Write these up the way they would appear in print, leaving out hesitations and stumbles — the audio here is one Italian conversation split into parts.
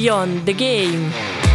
Beyond the Game.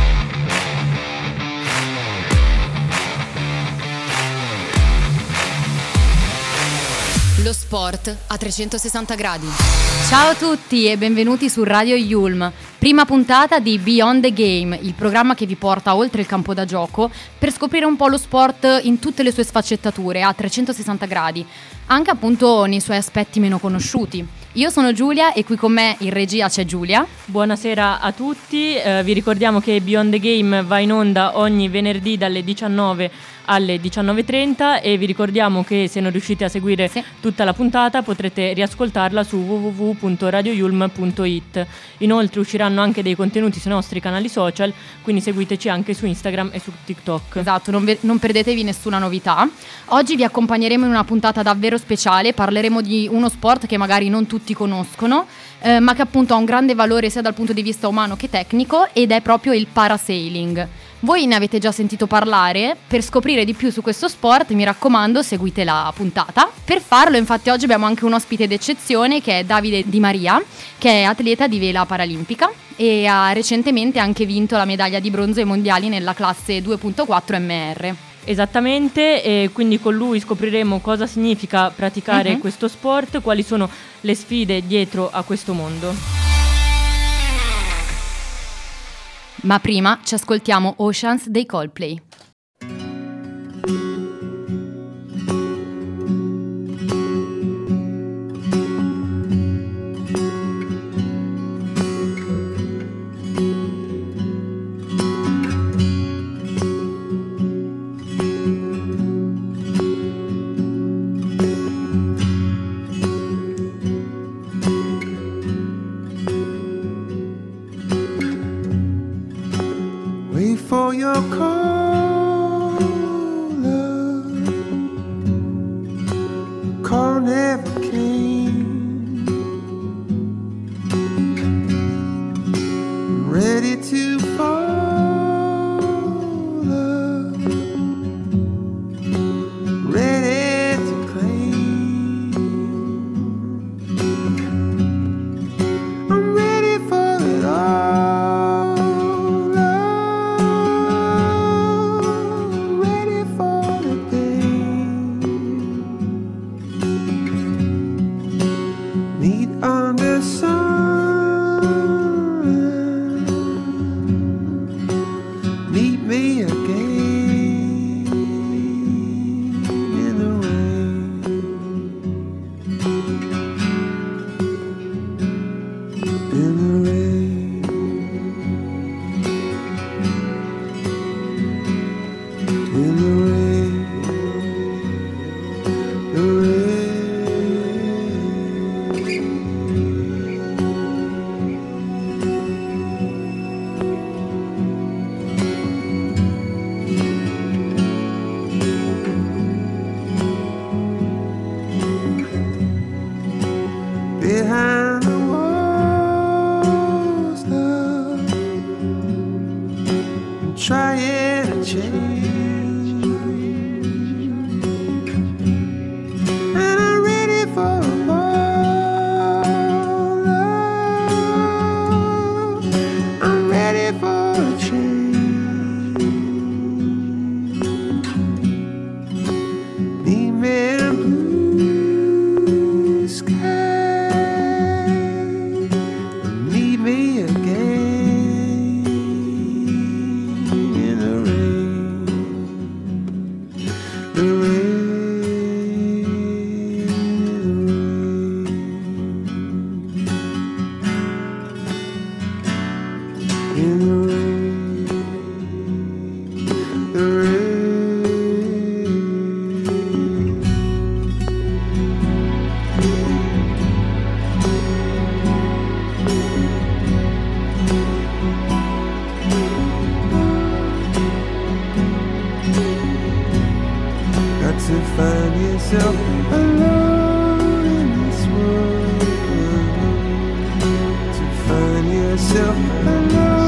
Lo sport a 360 gradi. Ciao a tutti e benvenuti su Radio Yulm, prima puntata di Beyond the Game, il programma che vi porta oltre il campo da gioco per scoprire un po' lo sport in tutte le sue sfaccettature a 360 gradi, anche appunto nei suoi aspetti meno conosciuti. Io sono Giulia e qui con me in regia c'è Giulia. Buonasera a tutti, vi ricordiamo che Beyond the Game va in onda ogni venerdì dalle 19 alle 19.30 e vi ricordiamo che se non riuscite a seguire tutta la puntata potrete riascoltarla su www.radioyulm.it. Inoltre usciranno anche dei contenuti sui nostri canali social, quindi seguiteci anche su Instagram e su TikTok. Esatto, non perdetevi nessuna novità. Oggi vi accompagneremo in una puntata davvero speciale, parleremo di uno sport che magari non tutti conoscono, ma che appunto ha un grande valore sia dal punto di vista umano che tecnico, ed è proprio il parasailing. Voi ne avete già sentito parlare? Per scoprire di più su questo sport, mi raccomando, seguite la puntata. Per farlo, infatti, oggi abbiamo anche un ospite d'eccezione che è Davide Di Maria, che è atleta di vela paralimpica e ha recentemente anche vinto la medaglia di bronzo ai mondiali nella classe 2.4 MR. Esattamente, e quindi con lui scopriremo cosa significa praticare questo sport, quali sono le sfide dietro a questo mondo. Ma prima ci ascoltiamo Oceans dei Coldplay. For your call, love, call never came. I'm ready to fall, love, ready to claim. I'm ready for it all. Behind the walls, love, I'm trying to change, and I'm ready for a ball, love. I'm ready for a change. Leave me in blue sky. To find yourself alone in this world, to find yourself alone.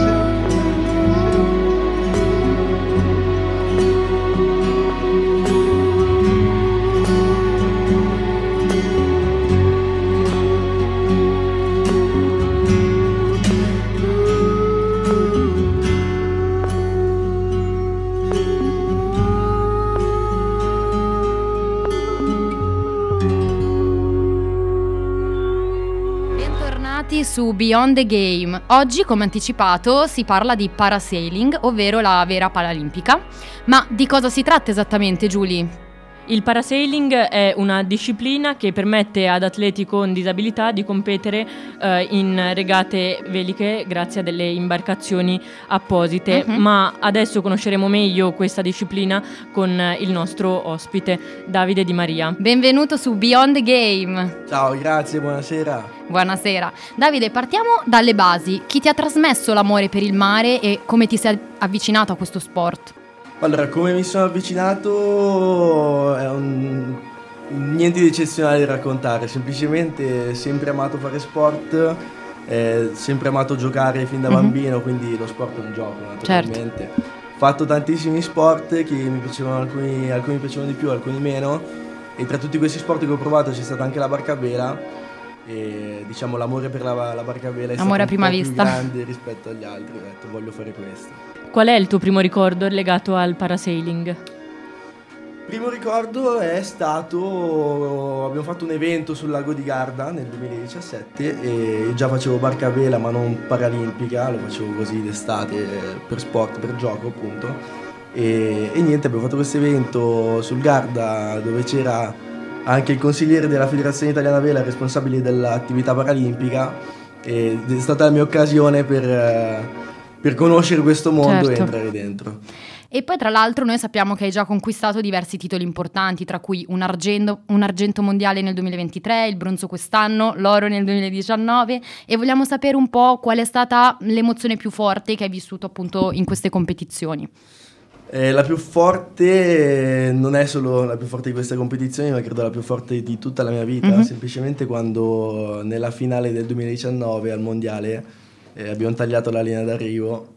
benvenuti su Beyond the Game. Oggi, come anticipato, si parla di parasailing, ovvero la vera paralimpica. Ma di cosa si tratta esattamente, Giulia? Il parasailing è una disciplina che permette ad atleti con disabilità di competere in regate veliche grazie a delle imbarcazioni apposite. Ma adesso conosceremo meglio questa disciplina con il nostro ospite, Davide Di Maria. Benvenuto su Beyond the Game. Ciao, grazie, buonasera. Buonasera. Davide, partiamo dalle basi. Chi ti ha trasmesso l'amore per il mare e come ti sei avvicinato a questo sport? Allora, come mi sono avvicinato è niente di eccezionale da raccontare, semplicemente sempre amato fare sport, sempre amato giocare fin da bambino, quindi lo sport è un gioco naturalmente. Certo. Ho fatto tantissimi sport che mi piacevano, alcuni mi piacevano di più, alcuni meno, e tra tutti questi sport che ho provato c'è stata anche la barca a vela e diciamo l'amore per la barca a vela è stato un po' più grande rispetto agli altri, ho detto voglio fare questo. Qual è il tuo primo ricordo legato al parasailing? Il primo ricordo è stato, abbiamo fatto un evento sul lago di Garda nel 2017 e io già facevo barca a vela ma non paralimpica, lo facevo così d'estate per sport, per gioco appunto e niente, abbiamo fatto questo evento sul Garda dove c'era anche il consigliere della Federazione Italiana Vela responsabile dell'attività paralimpica ed è stata la mia occasione per conoscere questo mondo e entrare dentro. E poi tra l'altro noi sappiamo che hai già conquistato diversi titoli importanti, tra cui un argento mondiale nel 2023, il bronzo quest'anno, l'oro nel 2019 e vogliamo sapere un po' qual è stata l'emozione più forte che hai vissuto appunto in queste competizioni. La più forte non è solo la più forte di queste competizioni, ma credo la più forte di tutta la mia vita, semplicemente quando nella finale del 2019 al mondiale abbiamo tagliato la linea d'arrivo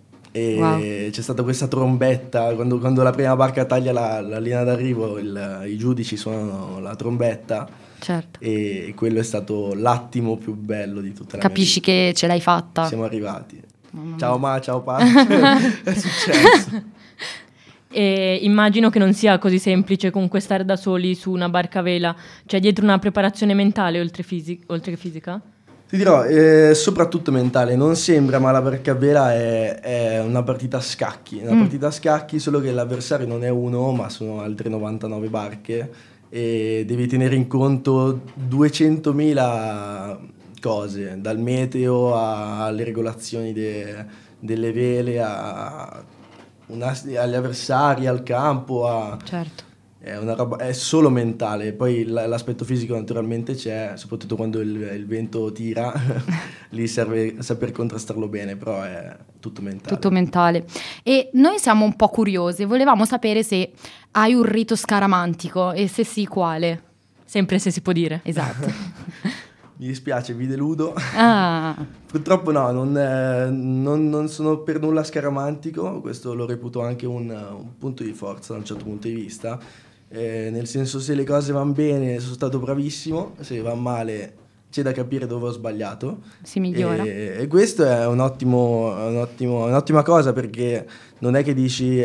e c'è stata questa trombetta quando la prima barca taglia la linea d'arrivo i giudici suonano la trombetta. Certo. E quello è stato l'attimo più bello di tutta la Capisci mia vita. Che ce l'hai fatta. Siamo arrivati. Ciao ma, ciao pa. È successo. E immagino che non sia così semplice comunque stare da soli su una barca a vela, c'è dietro una preparazione mentale oltre che fisica? Ti dirò, soprattutto mentale, non sembra, ma la barca a vela è una partita a scacchi, partita a scacchi, solo che l'avversario non è uno, ma sono altre 99 barche e devi tenere in conto 200.000 cose, dal meteo alle regolazioni delle vele, agli avversari, al campo, Certo. È una roba, è solo mentale, poi l'aspetto fisico naturalmente c'è, soprattutto quando il vento tira, lì serve saper contrastarlo bene, però è tutto mentale. Tutto mentale. E noi siamo un po' curiosi, volevamo sapere se hai un rito scaramantico e se sì, quale? Sempre se si può dire. Esatto. Mi dispiace, vi deludo. Purtroppo no, non sono per nulla scaramantico, questo lo reputo anche un punto di forza da un certo punto di vista. Nel senso, se le cose vanno bene sono stato bravissimo, se va male c'è da capire dove ho sbagliato. Si migliora. E questo è un'ottima cosa, perché non è che dici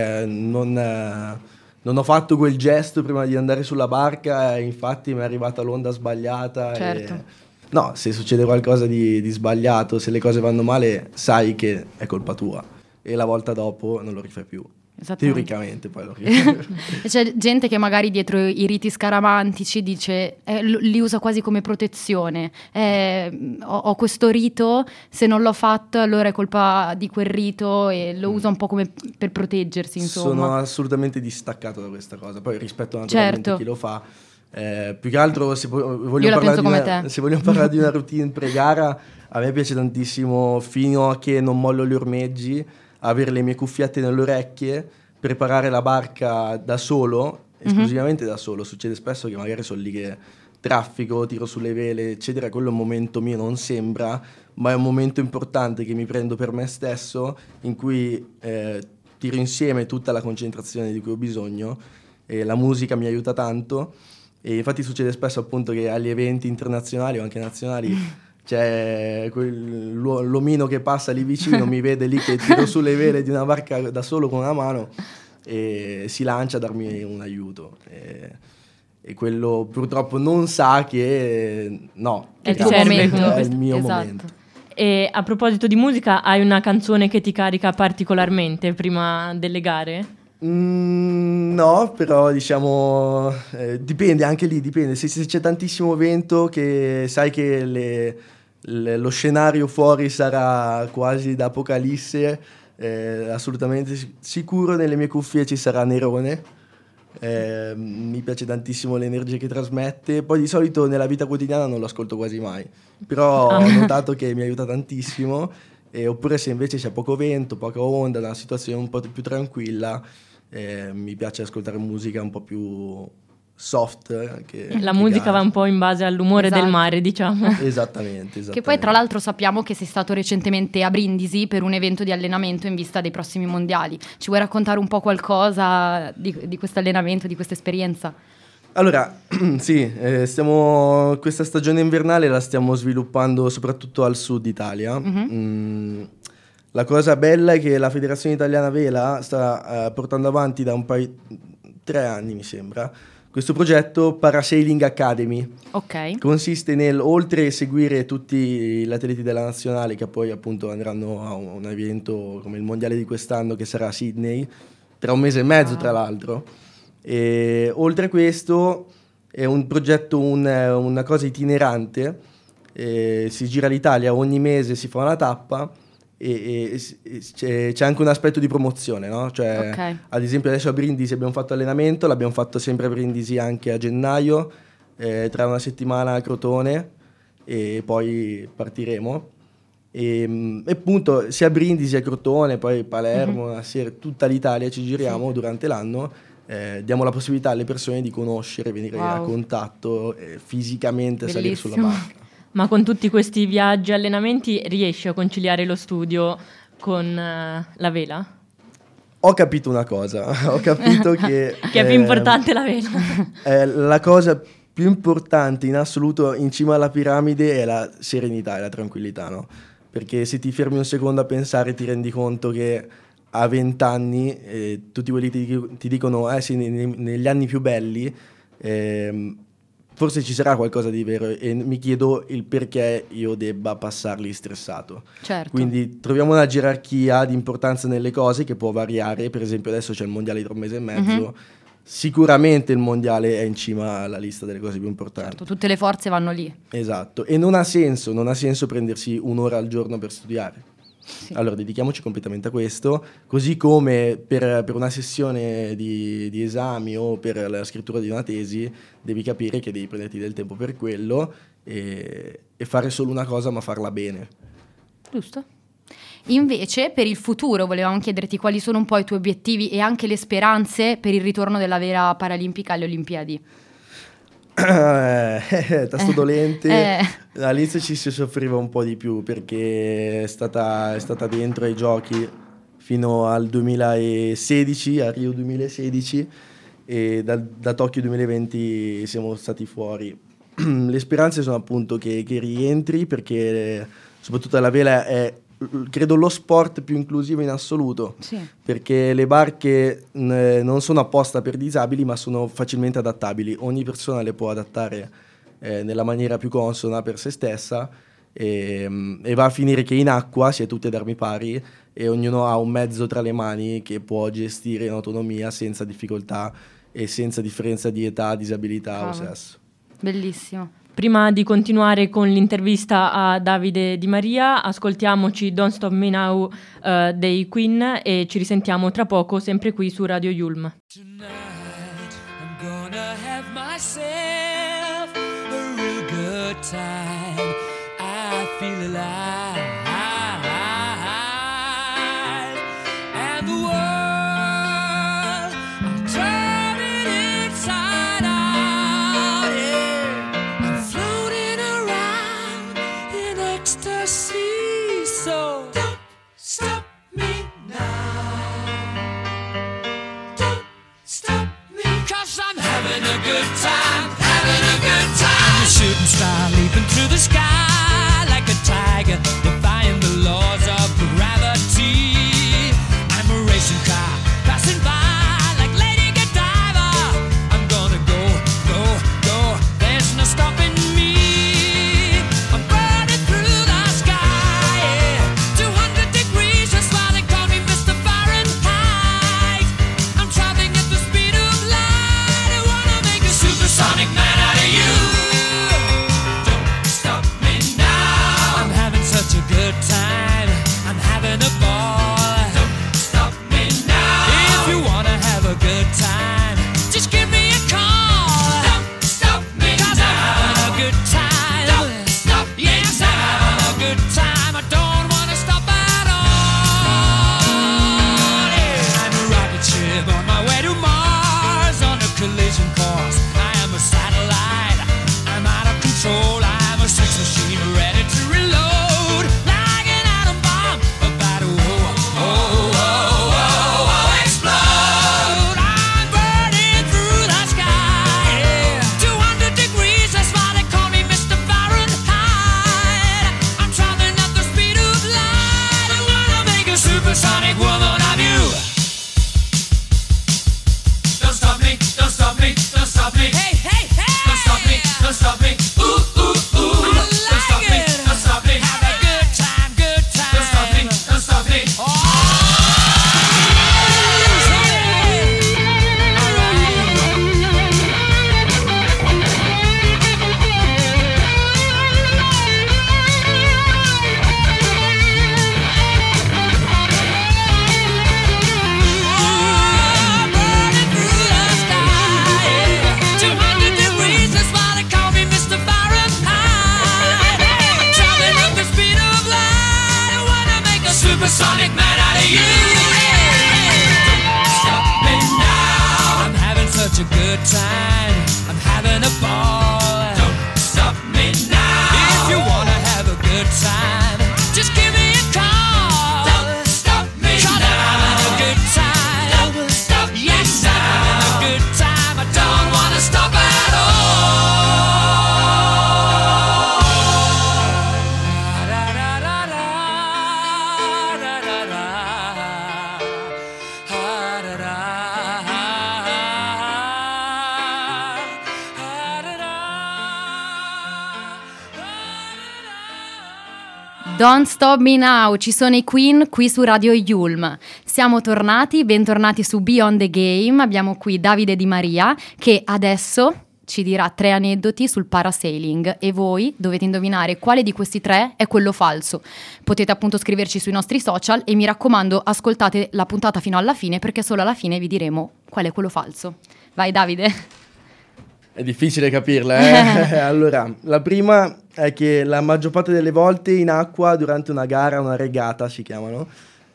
non ho fatto quel gesto prima di andare sulla barca e infatti mi è arrivata l'onda sbagliata. Certo. No, se succede qualcosa di sbagliato, se le cose vanno male, sai che è colpa tua e la volta dopo non lo rifai più. Teoricamente poi lo rifai. C'è gente che magari dietro i riti scaramantici dice li usa quasi come protezione. Ho questo rito, se non l'ho fatto allora è colpa di quel rito e lo usa un po' come per proteggersi, insomma. Sono assolutamente distaccato da questa cosa, poi rispetto naturalmente chi lo fa. Più che altro se vogliamo parlare di una routine pre-gara, a me piace tantissimo, fino a che non mollo gli ormeggi, avere le mie cuffiette nelle orecchie, preparare la barca da solo, esclusivamente da solo. Succede spesso che magari sono lì che traffico, tiro sulle vele eccetera, quello è un momento mio, non sembra, ma è un momento importante che mi prendo per me stesso, in cui tiro insieme tutta la concentrazione di cui ho bisogno e la musica mi aiuta tanto. E infatti succede spesso appunto che agli eventi internazionali o anche nazionali c'è l'omino che passa lì vicino, mi vede lì che tiro sulle vele di una barca da solo con una mano e si lancia a darmi un aiuto. e quello purtroppo non sa che è il tuo momento, è il mio esatto. momento. E a proposito di musica, hai una canzone che ti carica particolarmente prima delle gare? No, però diciamo dipende, anche lì dipende, se c'è tantissimo vento che sai che lo scenario fuori sarà quasi da apocalisse, assolutamente sicuro nelle mie cuffie ci sarà Nerone. Mi piace tantissimo l'energia che trasmette. Poi di solito nella vita quotidiana non lo ascolto quasi mai, però ho notato che mi aiuta tantissimo. Oppure se invece c'è poco vento, poca onda, una situazione un po' più tranquilla, mi piace ascoltare musica un po' più soft. La musica va un po' in base all'umore del mare, diciamo. Esattamente. Che poi tra l'altro sappiamo che sei stato recentemente a Brindisi per un evento di allenamento in vista dei prossimi mondiali. Ci vuoi raccontare un po' qualcosa di questo allenamento, di questa esperienza? Allora, sì, questa stagione invernale la stiamo sviluppando soprattutto al sud Italia. La cosa bella è che la Federazione Italiana Vela sta portando avanti da 3 anni, mi sembra, questo progetto Parasailing Academy. Ok. Consiste oltre a seguire tutti gli atleti della nazionale che poi appunto andranno a un evento come il mondiale di quest'anno che sarà a Sydney, tra 1 mese e mezzo tra l'altro. E oltre a questo è un progetto, una cosa itinerante, si gira l'Italia, ogni mese si fa una tappa e c'è anche un aspetto di promozione, no? Cioè, ad esempio adesso a Brindisi abbiamo fatto allenamento, l'abbiamo fatto sempre a Brindisi anche a gennaio, tra una settimana a Crotone e poi partiremo. E appunto sia a Brindisi, a Crotone, poi Palermo, tutta l'Italia ci giriamo durante l'anno. Diamo la possibilità alle persone di conoscere, venire a contatto, fisicamente salire sulla barca. Ma con tutti questi viaggi e allenamenti riesci a conciliare lo studio con la vela? Ho capito una cosa, ho capito che è più importante la vela. La cosa più importante in assoluto in cima alla piramide è la serenità e la tranquillità, no? Perché se ti fermi un secondo a pensare ti rendi conto che a 20 anni tutti quelli ti dicono sì, negli anni più belli forse ci sarà qualcosa di vero e mi chiedo il perché io debba passarli stressato. Certo. Quindi troviamo una gerarchia di importanza nelle cose che può variare. Per esempio adesso c'è il mondiale tra 1 mese e mezzo, sicuramente il mondiale è in cima alla lista delle cose più importanti. Certo, tutte le forze vanno lì. Esatto, e non ha senso prendersi 1 ora al giorno per studiare. Sì. Allora dedichiamoci completamente a questo, così come per una sessione di esami o per la scrittura di una tesi devi capire che devi prenderti del tempo per quello e fare solo una cosa ma farla bene. Giusto. Invece per il futuro volevamo chiederti quali sono un po' i tuoi obiettivi e anche le speranze per il ritorno della vera Paralimpica alle Olimpiadi. Tasto dolente. All'inizio ci si soffriva un po' di più perché è stata dentro ai giochi fino al 2016, a Rio 2016, e da Tokyo 2020 siamo stati fuori. Le speranze sono appunto che rientri, perché soprattutto la vela è credo lo sport più inclusivo in assoluto, sì. Perché le barche non sono apposta per disabili ma sono facilmente adattabili, ogni persona le può adattare nella maniera più consona per se stessa e va a finire che in acqua si è tutti ad armi pari e ognuno ha un mezzo tra le mani che può gestire in autonomia senza difficoltà e senza differenza di età, disabilità o sesso. Bellissimo. Prima di continuare con l'intervista a Davide Di Maria, ascoltiamoci Don't Stop Me Now dei Queen e ci risentiamo tra poco sempre qui su Radio Yulm. Tonight I'm gonna have myself a real good time. I feel alive and the world I'm turning inside out, yeah. I'm floating around in ecstasy, so don't stop me now. Don't stop me, 'cause I'm having a good time, having a good time. I'm a shooting star leaping through the sky like a tiger, defying the laws of gravity. I'm a racing car passing by like Lady Godiva. I'm gonna go, go, good time. I'm having a ball. Don't stop me now. If you wanna have a good time, just give me a call. Don't stop me now. I'm having a good time. Don't stop me now. I'm having a good time. I don't wanna stop at all. Don't Stop Me Now, ci sono i Queen qui su Radio Yulm. Siamo tornati, bentornati su Beyond the Game. Abbiamo qui Davide Di Maria che adesso ci dirà 3 aneddoti sul parasailing e voi dovete indovinare quale di questi 3 è quello falso. Potete appunto scriverci sui nostri social e mi raccomando ascoltate la puntata fino alla fine perché solo alla fine vi diremo qual è quello falso. Vai Davide. È difficile capirla, eh? Allora, la prima è che la maggior parte delle volte in acqua, durante una gara, una regata si chiamano,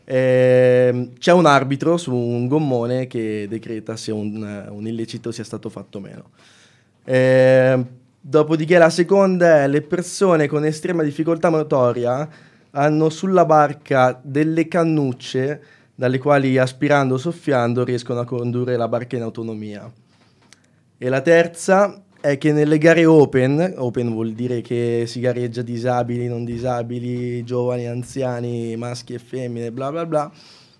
c'è un arbitro su un gommone che decreta se un illecito sia stato fatto o meno. Dopodiché la seconda è le persone con estrema difficoltà motoria hanno sulla barca delle cannucce dalle quali aspirando o soffiando riescono a condurre la barca in autonomia. E la terza è che nelle gare open vuol dire che si gareggia disabili, non disabili, giovani, anziani, maschi e femmine, bla bla bla,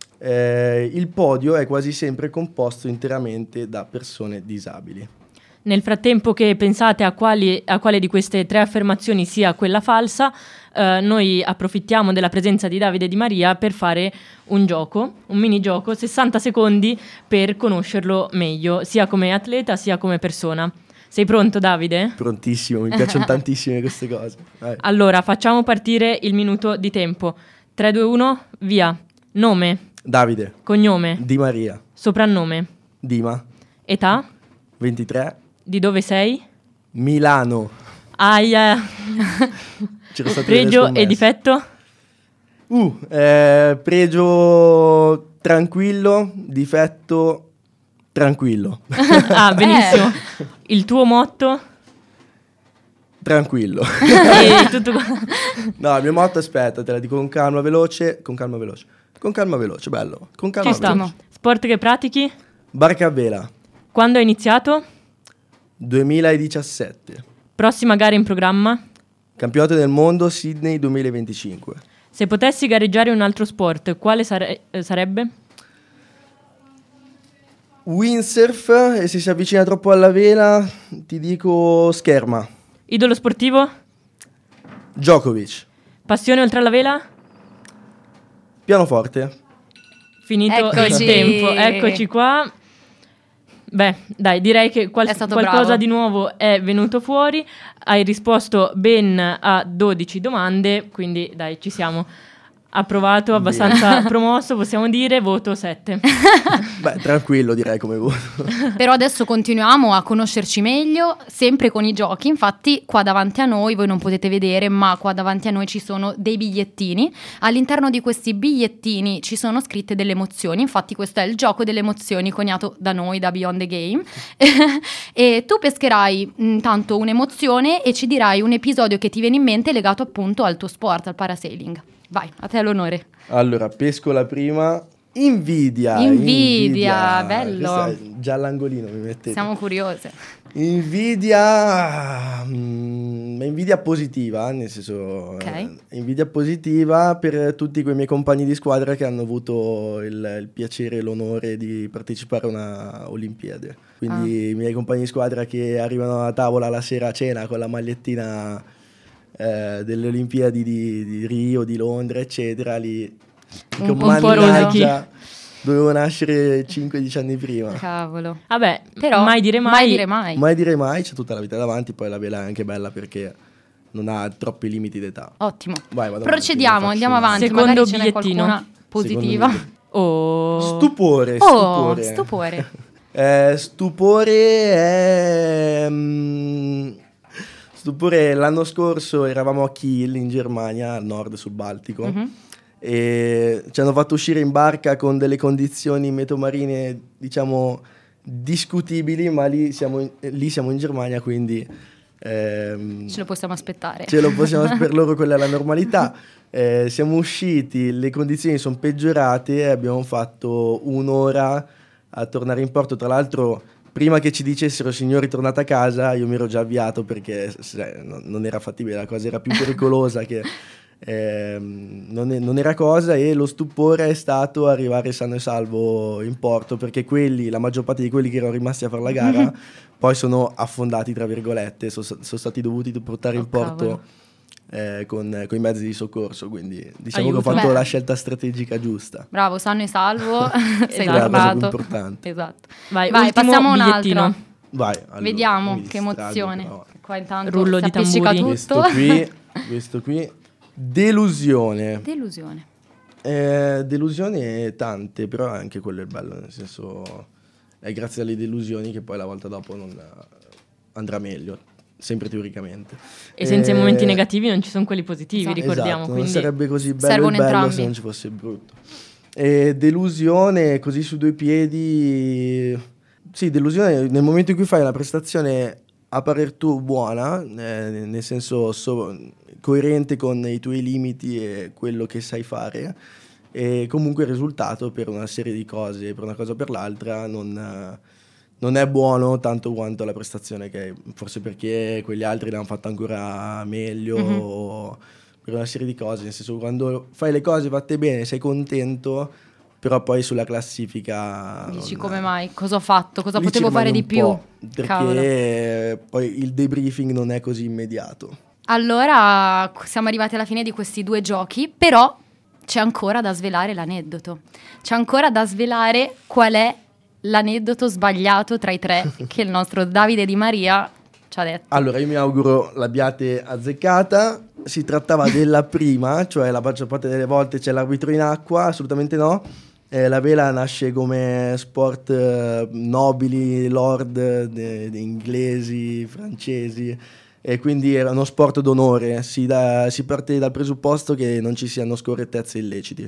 il podio è quasi sempre composto interamente da persone disabili. Nel frattempo che pensate a quale di queste 3 affermazioni sia quella falsa, noi approfittiamo della presenza di Davide Di Maria per fare un minigioco, 60 secondi per conoscerlo meglio, sia come atleta sia come persona. Sei pronto Davide? Prontissimo, mi piacciono tantissime queste cose. Vai. Allora, facciamo partire il minuto di tempo. 3, 2, 1, via. Nome? Davide. Cognome? Di Maria. Soprannome? Dima. Età? 23. Di dove sei? Milano. Aia. Pregio e difetto? Pregio tranquillo, difetto tranquillo. Ah, benissimo. Il tuo motto? Tranquillo. E tutto qua. No, il mio motto, aspetta, te la dico con calma, veloce, bello. Con calma, ci sta. veloce. Sport che pratichi? Barca a vela. Quando hai iniziato? 2017. Prossima gara in programma? Campionato del mondo Sydney 2025. Se potessi gareggiare un altro sport, quale sarebbe? Windsurf, e se si avvicina troppo alla vela ti dico scherma. Idolo sportivo? Djokovic. Passione oltre alla vela? Pianoforte. Finito il tempo, eccoci qua. Beh, dai, direi che qualcosa bravo. di nuovo è venuto fuori. Hai risposto ben a 12 domande, quindi dai, ci siamo. Approvato, abbastanza promosso, possiamo dire, voto 7. Beh, tranquillo direi come voto. Però adesso continuiamo a conoscerci meglio, sempre con i giochi. Infatti qua davanti a noi, voi non potete vedere, ma qua davanti a noi ci sono dei bigliettini. All'interno di questi bigliettini ci sono scritte delle emozioni. Infatti questo è il gioco delle emozioni coniato da noi, da Beyond the Game. E tu pescherai intanto un'emozione e ci dirai un episodio che ti viene in mente legato appunto al tuo sport, al parasailing. Vai, a te l'onore. Allora, pesco la prima. Invidia, bello. È già all'angolino mi mettete. Siamo curiose. Invidia positiva, nel senso okay. Invidia positiva per tutti quei miei compagni di squadra che hanno avuto il piacere e l'onore di partecipare a una Olimpiade. Quindi i miei compagni di squadra che arrivano a tavola la sera a cena con la magliettina delle Olimpiadi di Rio, di Londra, eccetera, lì un po' rosichi. Dovevo nascere 5-10 anni prima. Cavolo. Vabbè, però mai dire mai. Mai dire mai, c'è tutta la vita davanti, poi la vela è anche bella perché non ha troppi limiti d'età. Ottimo. Vai, procediamo, andiamo avanti. Secondo magari bigliettino. Ce n'è qualcuna positiva. Stupore. Stupore, l'anno scorso eravamo a Kiel in Germania, al nord sul Baltico, e ci hanno fatto uscire in barca con delle condizioni metomarine, diciamo, discutibili, ma lì siamo in Germania, quindi ce lo possiamo aspettare. Per loro quella è la normalità. Siamo usciti, le condizioni sono peggiorate e abbiamo fatto un'ora a tornare in porto. Tra l'altro, prima che ci dicessero signori tornate a casa, io mi ero già avviato perché non era fattibile, la cosa era più pericolosa che non era cosa, e lo stupore è stato arrivare sano e salvo in porto, perché la maggior parte di quelli che erano rimasti a fare la gara poi sono affondati, tra virgolette, sono stati dovuti portare in porto con i mezzi di soccorso, quindi diciamo che ho fatto la scelta strategica giusta. Bravo, sano e salvo, sei tornato. È la cosa più importante. Esatto. Vai, passiamo a un bigliettino. altro. Vai, allora, vediamo che emozione. Qua intanto rullo si di appiccica tamburi. tutto. Questo qui. Delusione tante, però anche quello è bello, nel senso è grazie alle delusioni che poi la volta dopo non andrà meglio, sempre teoricamente. E senza i momenti negativi non ci sono quelli positivi, esatto. ricordiamo. Esatto, quindi non sarebbe così bello il bello entrambi. se non ci fosse il brutto. Delusione così su due piedi, sì, delusione nel momento in cui fai una prestazione a parer tuo buona, nel senso coerente con i tuoi limiti e quello che sai fare, e comunque il risultato per una serie di cose, per una cosa o per l'altra, non è buono tanto quanto la prestazione che hai, forse perché quegli altri l'hanno fatta ancora meglio, o per una serie di cose, nel senso quando fai le cose fatte bene sei contento, però poi sulla classifica dici come mai, cosa ho fatto, cosa potevo fare di più, perché poi il debriefing non è così immediato. Allora siamo arrivati alla fine di questi 2 giochi, però c'è ancora da svelare l'aneddoto, c'è ancora da svelare qual è l'aneddoto sbagliato tra i 3 che il nostro Davide Di Maria ci ha detto. Allora io mi auguro l'abbiate azzeccata. Si trattava della prima, cioè la maggior parte delle volte c'è l'arbitro in acqua, assolutamente no. La vela nasce come sport nobili, lord, inglesi, francesi, e quindi era uno sport d'onore. Si parte dal presupposto che non ci siano scorrettezze illeciti.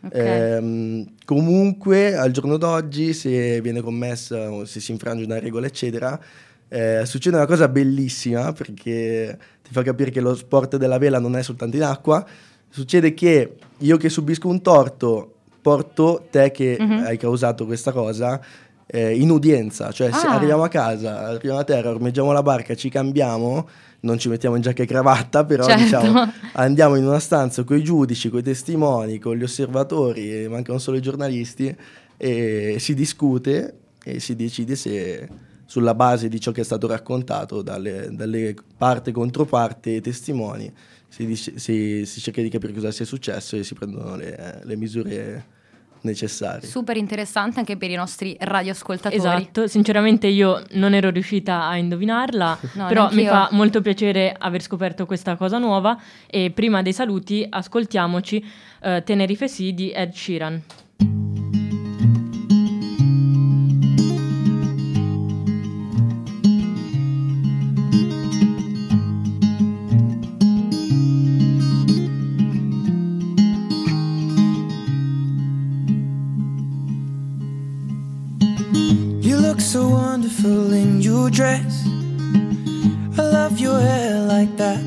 Okay. Comunque al giorno d'oggi, se viene commessa o se si infrange una regola eccetera, succede una cosa bellissima, perché ti fa capire che lo sport della vela non è soltanto in acqua. Succede che io che subisco un torto porto te che hai causato questa cosa in udienza, cioè se arriviamo a casa, arriviamo a terra, ormeggiamo la barca, ci cambiamo, non ci mettiamo in giacca e cravatta, però diciamo andiamo in una stanza con i giudici, con i testimoni, con gli osservatori, mancano solo i giornalisti, e si discute e si decide se, sulla base di ciò che è stato raccontato dalle parte, controparte e testimoni, si cerca di capire cosa sia successo e si prendono le misure necessarie. Super interessante anche per i nostri radioascoltatori. Esatto, sinceramente io non ero riuscita a indovinarla, però mi fa molto piacere aver scoperto questa cosa nuova. E prima dei saluti ascoltiamoci Tenerife Sì di Ed Sheeran. So wonderful in your dress, I love your hair like that,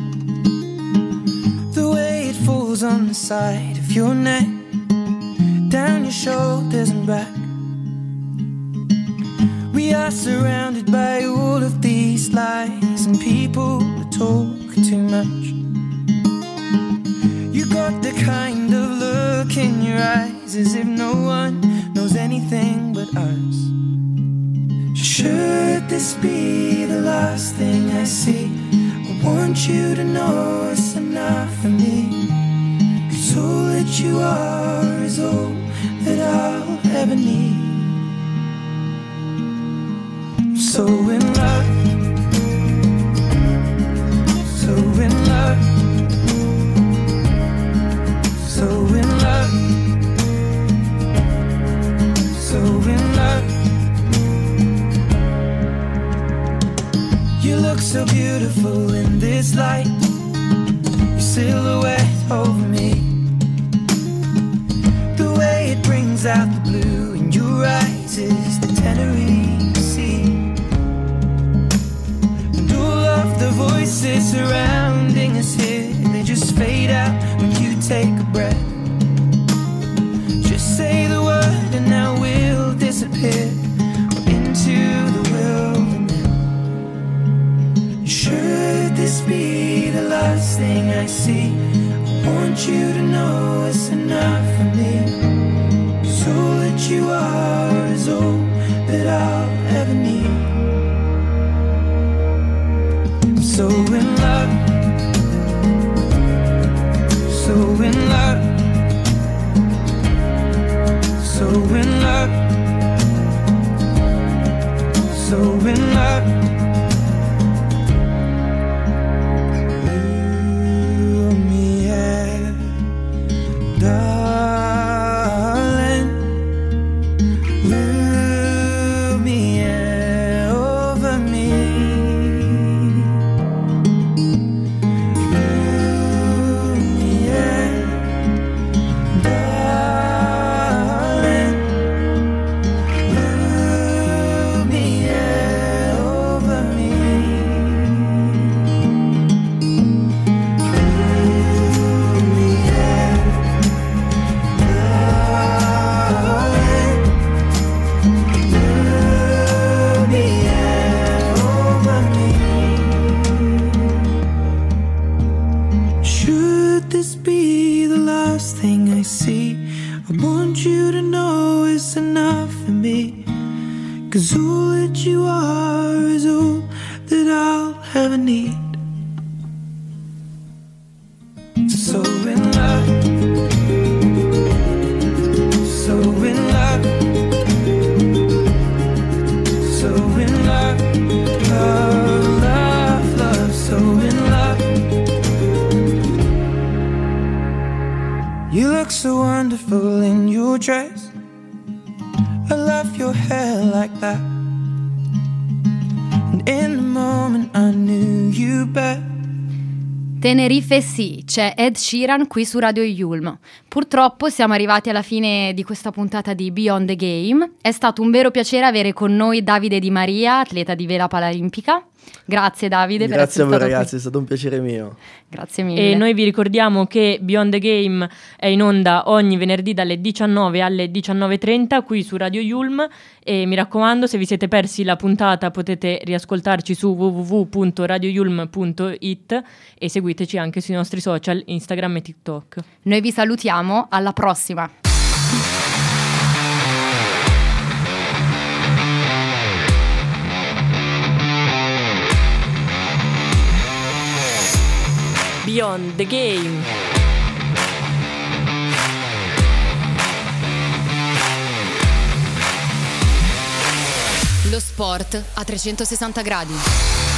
the way it falls on the side of your neck, down your shoulders and back. We are surrounded by all of these lies and people who talk too much. You got the kind of look in your eyes as if no one knows anything but us. Should this be the last thing I see, I want you to know it's enough for me, 'cause all that you are is all that I'll ever need. I'm so in love, so in love, so in love, so in love. You look so beautiful in this light, your silhouette over me, the way it brings out the blue in your eyes is the Tenerife take a breath. Just say the word and I will disappear into the wilderness. Should this be the last thing I see, I want you to know it's enough for me. 'Cause all that you are is all that I'll ever need. I'm so in love, so in love, so in love, so in love. Ooh, me, yeah, darling. Ooh, me, yeah, over me. Ooh, me, yeah, darling. Ooh, me, yeah, over me. Ooh, me, yeah, darling. Ooh, me, yeah, over me. Should this be the last thing I see, I want you to know it's enough for me. 'Cause all that you are is all that I'll ever need. So in love, so in love, so in love, love, love, love, so in love. You look so wonderful in your dress. I love your hair like that. And in the moment I knew you better. Tenerife sì, c'è Ed Sheeran qui su Radio Yulm. Purtroppo siamo arrivati alla fine di questa puntata di Beyond the Game. È stato un vero piacere avere con noi Davide Di Maria, atleta di vela paralimpica. Grazie Davide. Grazie a voi ragazzi, è stato un piacere mio. Grazie mille. E noi vi ricordiamo che Beyond the Game è in onda ogni venerdì dalle 19 alle 19.30 qui su Radio Yulm. E mi raccomando, se vi siete persi la puntata potete riascoltarci su www.radioyulm.it e seguiteci anche sui nostri social Instagram e TikTok. Noi vi salutiamo, alla prossima. Beyond the Game. Lo sport a 360 gradi.